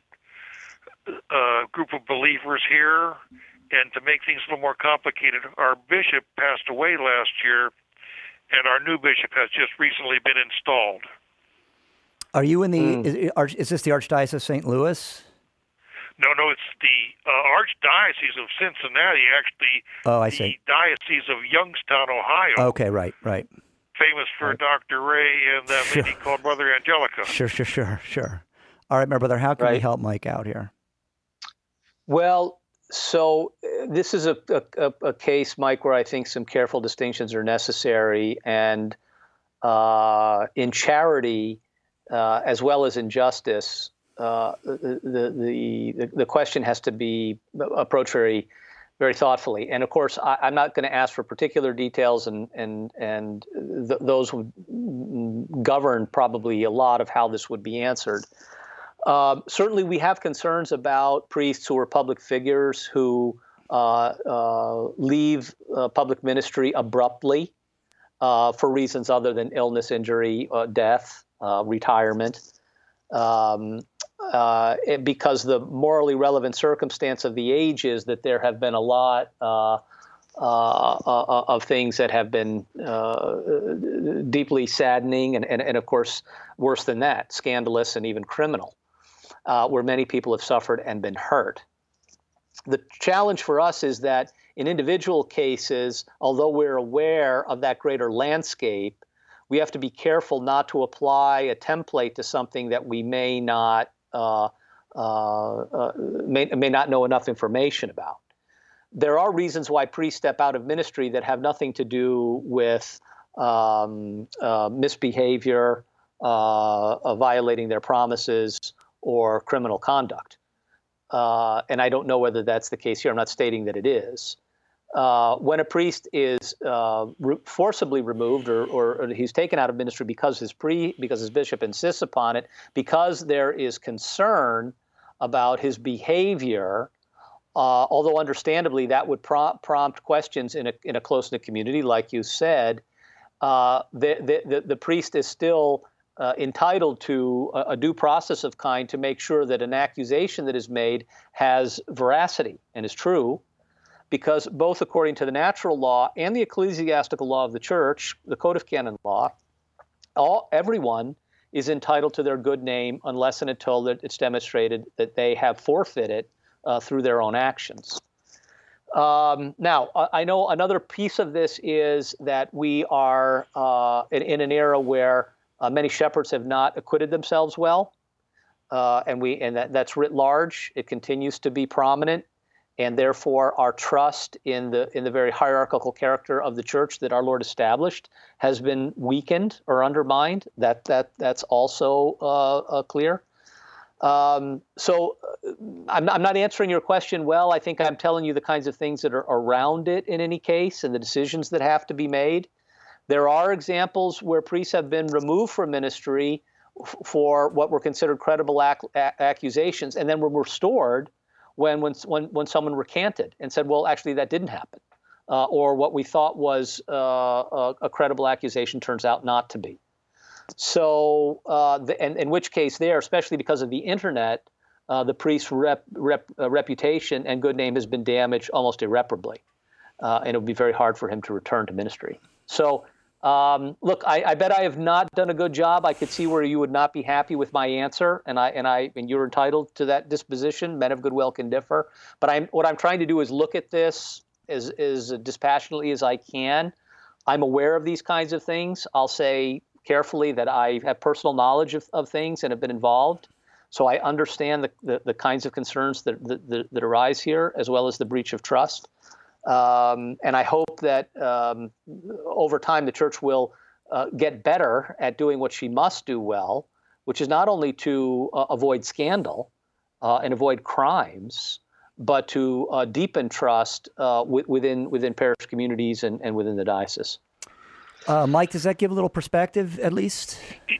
uh, group of believers here, and to make things a little more complicated, our bishop passed away last year, and our new bishop has just recently been installed. Are you in the, Mm. is, is this the Archdiocese of Saint Louis? No, no, it's the uh, Archdiocese of Cincinnati, actually. Oh, I the see. Diocese of Youngstown, Ohio. Okay, right, right. Famous for Doctor Ray and that Sure. lady called Mother Angelica. Sure, sure, sure, sure. All right, my brother, how can we Right. help Mike out here? Well, so uh, this is a, a, a case, Mike, where I think some careful distinctions are necessary. And uh, in charity, uh, as well as in justice, uh, the, the, the, the question has to be approached very, very thoughtfully. And of course, I, I'm not going to ask for particular details, and, and, and th- those would govern probably a lot of how this would be answered. Uh, certainly, we have concerns about priests who are public figures who uh, uh, leave uh, public ministry abruptly uh, for reasons other than illness, injury, uh, death, uh, retirement, um, uh, it- because the morally relevant circumstance of the age is that there have been a lot uh, uh, uh, of things that have been uh, deeply saddening and, and, and, of course, worse than that, scandalous and even criminal. Uh, where many people have suffered and been hurt. The challenge for us is that in individual cases, although we're aware of that greater landscape, we have to be careful not to apply a template to something that we may not uh, uh, uh, may, may not know enough information about. There are reasons why priests step out of ministry that have nothing to do with um, uh, misbehavior, uh, uh, violating their promises, or criminal conduct. Uh, and I don't know whether that's the case here. I'm not stating that it is. Uh, when a priest is uh, re- forcibly removed or, or, or he's taken out of ministry because his pre because his bishop insists upon it, because there is concern about his behavior, uh, although understandably that would pro- prompt questions in a in a close-knit community, like you said, uh, the, the, the, the priest is still Uh, entitled to a, a due process of kind to make sure that an accusation that is made has veracity and is true, because both according to the natural law and the ecclesiastical law of the church, the Code of Canon Law, all everyone is entitled to their good name unless and until that it's demonstrated that they have forfeited uh, through their own actions. Um, now, I know another piece of this is that we are uh, in, in an era where Uh, many shepherds have not acquitted themselves well, uh, and we and that, that's writ large. It continues to be prominent, and therefore our trust in the in the very hierarchical character of the church that our Lord established has been weakened or undermined. That that that's also uh, uh, clear. Um, so uh, I'm, I'm not answering your question well. I think I'm telling you the kinds of things that are around it in any case, and the decisions that have to be made. There are examples where priests have been removed from ministry f- for what were considered credible ac- a- accusations, and then were restored when, when when when someone recanted and said, "Well, actually, that didn't happen," uh, or what we thought was uh, a, a credible accusation turns out not to be. So, uh, the, and in which case, there, especially because of the internet, uh, the priest's rep, rep, uh, reputation and good name has been damaged almost irreparably, uh, and it would be very hard for him to return to ministry. So. Um, look, I, I bet I have not done a good job. I could see where you would not be happy with my answer, and I and I and you're entitled to that disposition. Men of good will can differ, but I'm what I'm trying to do is look at this as as dispassionately as I can. I'm aware of these kinds of things. I'll say carefully that I have personal knowledge of, of things and have been involved. So I understand the, the, the kinds of concerns that, that that arise here, as well as the breach of trust. Um, and I hope that um, over time the church will uh, get better at doing what she must do well, which is not only to uh, avoid scandal uh, and avoid crimes, but to uh, deepen trust uh, w- within within parish communities and, and within the diocese. Uh, Mike, does that give a little perspective, at least?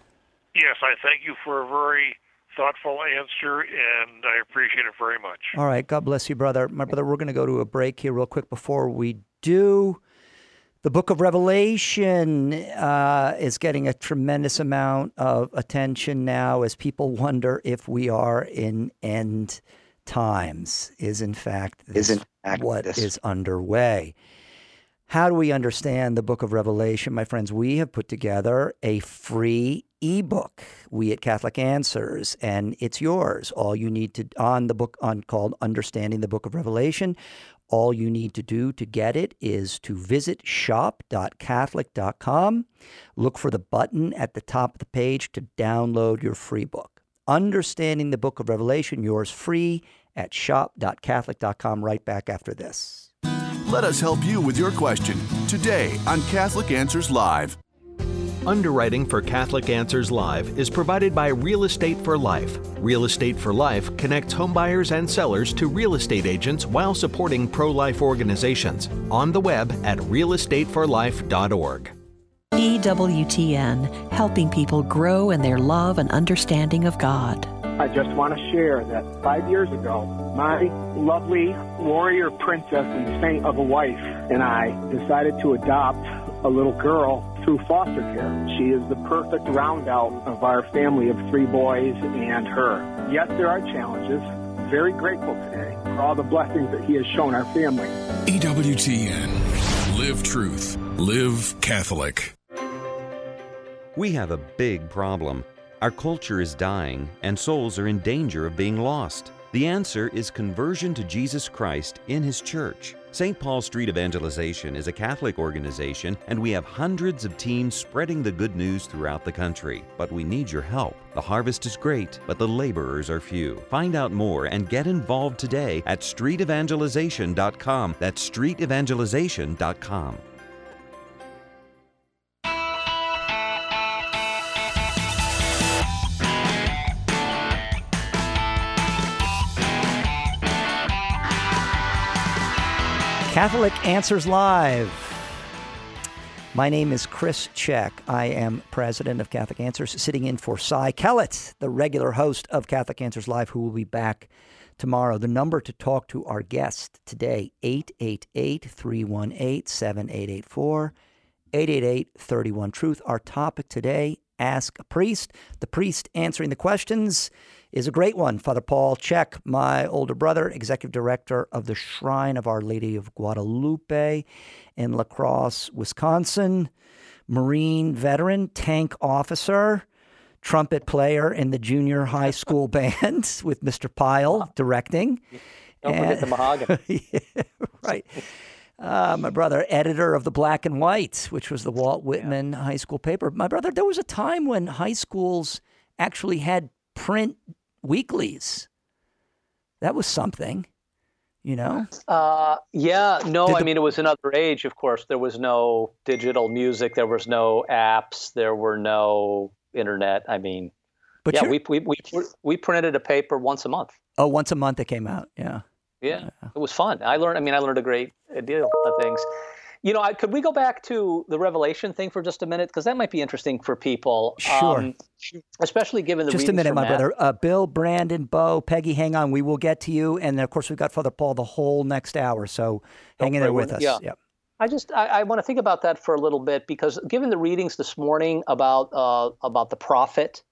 Yes, I thank you for a very thoughtful answer, and I appreciate it very much. All right. God bless you, brother. My brother, we're going to go to a break here real quick before we do. The book of Revelation uh, is getting a tremendous amount of attention now as people wonder if we are in end times. Is in fact, this is in fact what this. is underway. How do we understand the book of Revelation, my friends? We have put together a free ebook, we at Catholic Answers, and it's yours. All you need to, on the book on called Understanding the Book of Revelation, all you need to do to get it is to visit shop dot catholic dot com. Look for the button at the top of the page to download your free book. Understanding the Book of Revelation, yours free at shop dot catholic dot com. Right back after this. Let us help you with your question today on Catholic Answers Live. Underwriting for Catholic Answers Live is provided by Real Estate for Life. Real Estate for Life connects homebuyers and sellers to real estate agents while supporting pro-life organizations. On the web at real estate for life dot org. E W T N, helping people grow in their love and understanding of God. I just want to share that five years ago, my lovely warrior princess and saint of a wife and I decided to adopt a little girl through foster care. She is the perfect roundout of our family of three boys and her. Yes, there are challenges. Very grateful today for all the blessings that he has shown our family. E W T N. Live truth. Live Catholic. We have a big problem. Our culture is dying, and souls are in danger of being lost. The answer is conversion to Jesus Christ in His church. Saint Paul Street Evangelization is a Catholic organization, and we have hundreds of teams spreading the good news throughout the country. But we need your help. The harvest is great, but the laborers are few. Find out more and get involved today at street evangelization dot com. That's street evangelization dot com. Catholic Answers Live. My name is Chris Check. I am president of Catholic Answers, sitting in for Cy Kellett, the regular host of Catholic Answers Live, who will be back tomorrow. The number to talk to our guest today, eight eight eight, three one eight, seven eight eight four, eight eight eight, three one, truth. Our topic today, Ask a Priest. The priest answering the questions is a great one. Father Paul Check, my older brother, executive director of the Shrine of Our Lady of Guadalupe in La Crosse, Wisconsin, Marine veteran, tank officer, trumpet player in the junior high school band with Mister Pyle directing. Don't forget the mahogany. Yeah, right. Uh, my brother, editor of the Black and White, which was the Walt Whitman yeah. high school paper. My brother, there was a time when high schools actually had print weeklies. That was something, you know? Uh, yeah, no, Did I the- mean, it was another age, of course. There was no digital music. There was no apps. There were no internet. I mean, But yeah, you're- we, we, we, we printed a paper once a month. Oh, once a month it came out, yeah. Yeah, it was fun. I learned, I mean, I learned a great deal of things. You know, I, could we go back to the Revelation thing for just a minute? Because that might be interesting for people. Sure. Um, especially given the Just a readings minute, from my Matt. brother. Uh, Bill, Brandon, Bo, Peggy, hang on. We will get to you. And then, of course, we've got Father Paul the whole next hour. So hang in there with us. Yeah. Yep. I just I, I want to think about that for a little bit, because given the readings this morning about uh, about the prophet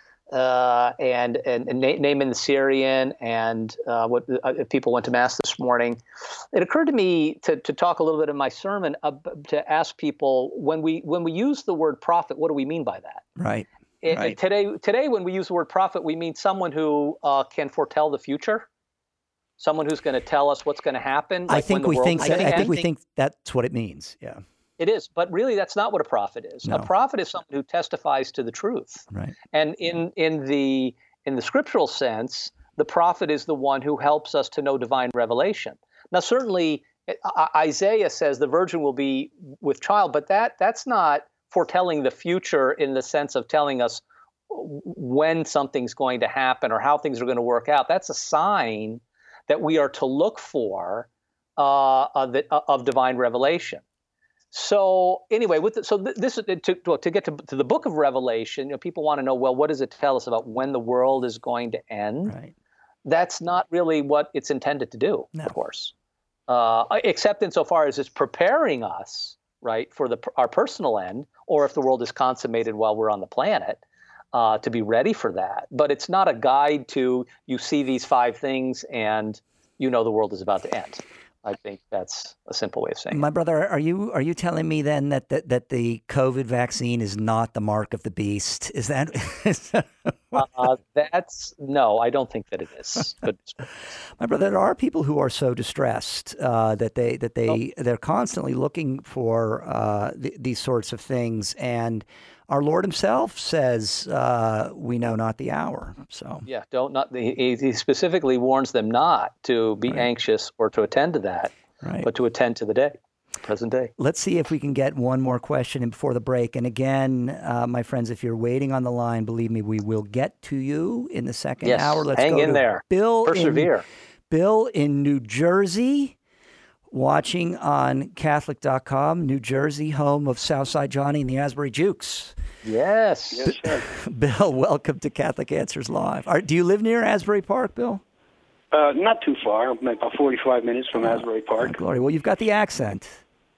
uh, and and, and Na- Naaman the Syrian and uh, what uh, people went to mass this morning, it occurred to me to to talk a little bit in my sermon uh, to ask people, when we when we use the word prophet, what do we mean by that? Right. It, right. Today today when we use the word prophet, we mean someone who uh, can foretell the future. Someone who's going to tell us what's going to happen. Like I think when the we world think. will That, I end. think we think that's what it means. Yeah. It is, but really that's not what a prophet is. No. A prophet is someone who testifies to the truth. Right. And in in the in the scriptural sense, the prophet is the one who helps us to know divine revelation. Now, certainly, Isaiah says the virgin will be with child, but that that's not foretelling the future in the sense of telling us when something's going to happen or how things are going to work out. That's a sign that we are to look for uh, of, the, of divine revelation. So anyway, with the, so this to, to, to get to, to the book of Revelation, you know, people want to know, well, what does it tell us about when the world is going to end? Right. That's not really what it's intended to do, no. of course, uh, except insofar as it's preparing us, right, for the our personal end, or if the world is consummated while we're on the planet, uh, to be ready for that. But it's not a guide to you see these five things and you know the world is about to end. I think that's a simple way of saying My it. brother, are you are you telling me then that, that, that the COVID vaccine is not the mark of the beast? Is that? Is that uh, that's no, I don't think that it is. But my brother, there are people who are so distressed uh, that they that they oh. they're constantly looking for uh, th- these sorts of things, and our Lord Himself says, uh, "We know not the hour." So yeah, don't not. He, he specifically warns them not to be right. anxious or to attend to that, right. but to attend to the day, present day. Let's see if we can get one more question in before the break. And again, uh, my friends, if you're waiting on the line, believe me, we will get to you in the second yes, hour. Let's hang go in to there. Bill Persevere. In, Bill in New Jersey. Watching on Catholic dot com, New Jersey, home of Southside Johnny and the Asbury Jukes. Yes. Yes, sir. Bill, welcome to Catholic Answers Live. Are, do you live near Asbury Park, Bill? Uh, not too far, about forty-five minutes from Asbury Park. Oh, glory. Well, you've got the accent.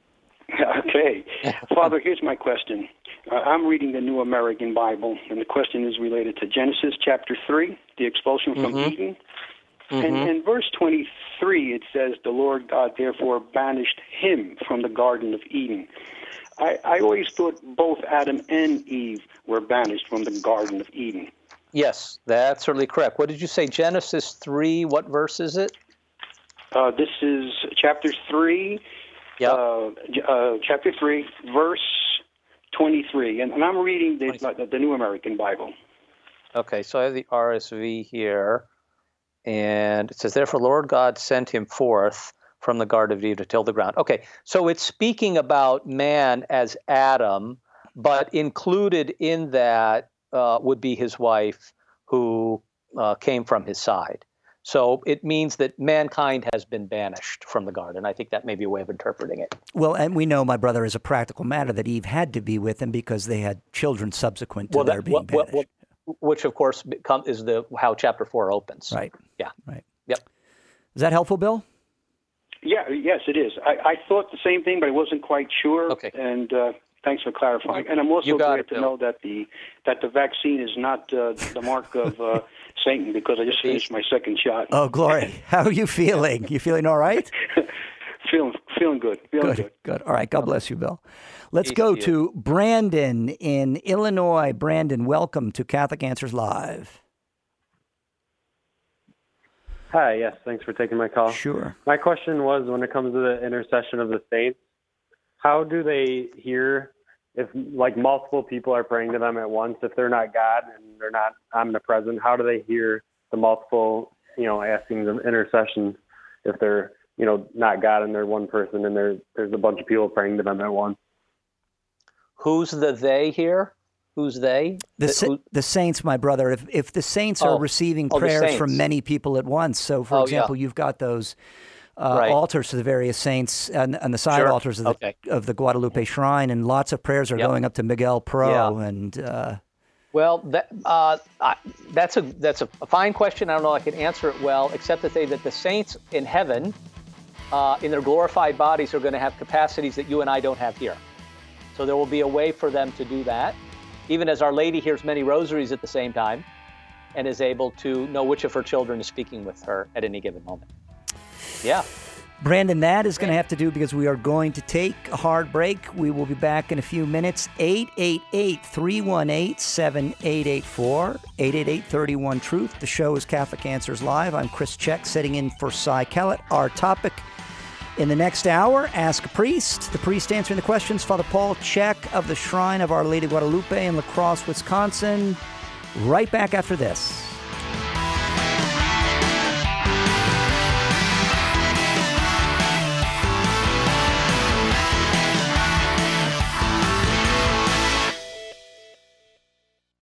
Okay. Father, here's my question. Uh, I'm reading the New American Bible, and the question is related to Genesis chapter three, the expulsion from mm-hmm. Eden. Mm-hmm. And in verse twenty-three, it says, the Lord God therefore banished him from the Garden of Eden. I, I always thought both Adam and Eve were banished from the Garden of Eden. Yes, that's certainly correct. What did you say, Genesis three? What verse is it? Uh, this is chapter three, yep. uh, uh, chapter three, verse twenty-three. And, and I'm reading the, the, the New American Bible. Okay, so I have the R S V here. And it says, therefore, Lord God sent him forth from the Garden of Eden to till the ground. Okay, so it's speaking about man as Adam, but included in that uh, would be his wife who uh, came from his side. So it means that mankind has been banished from the garden. I think that may be a way of interpreting it. Well, and we know, my brother, as a practical matter, that Eve had to be with him because they had children subsequent to well, their that, being well, banished. Well, well, which, of course, become, is the how chapter four opens. Right. Yeah. Right. Yep. Is that helpful, Bill? Yeah, yes, it is. I, I thought the same thing, but I wasn't quite sure. Okay. And uh, thanks for clarifying. And I'm also glad to know that the that the vaccine is not uh, the mark of uh, Satan, because I just finished my second shot. Oh, glory. How are you feeling? You feeling all right? feeling feeling good. Feeling good, good. Good. All right. God bless you, Bill. Let's Peace go to, to Brandon in Illinois. Brandon, welcome to Catholic Answers Live. Hi, yes, thanks for taking my call. Sure. My question was, when it comes to the intercession of the saints, how do they hear if, like, multiple people are praying to them at once? If they're not God and they're not omnipresent, how do they hear the multiple, you know, asking them intercession if they're, you know, not God and they're one person and there there's a bunch of people praying to them at once? Who's the they here? Who's they? The, the, sa- the saints, my brother. If if the saints are oh, receiving oh, prayers from many people at once, so for oh, example, yeah. you've got those uh, right. altars to the various saints and, and the side sure. altars of the, okay. of the Guadalupe Shrine, and lots of prayers are yep. going up to Miguel Pro. Yeah. And uh, well, that, uh, I, that's a that's a fine question. I don't know if I can answer it well, except to say that the saints in heaven, uh, in their glorified bodies, are going to have capacities that you and I don't have here. So there will be a way for them to do that. Even as Our Lady hears many rosaries at the same time and is able to know which of her children is speaking with her at any given moment. Yeah. Brandon, that is going to have to do because we are going to take a hard break. We will be back in a few minutes. eight eight eight, three one eight, seven eight eight four, eight eight eight, three one, truth. The show is Catholic Answers Live. I'm Chris Check, sitting in for Cy Kellett. Our topic in the next hour, Ask a Priest. The priest answering the questions, Father Paul Check of the Shrine of Our Lady Guadalupe in La Crosse, Wisconsin. Right back after this.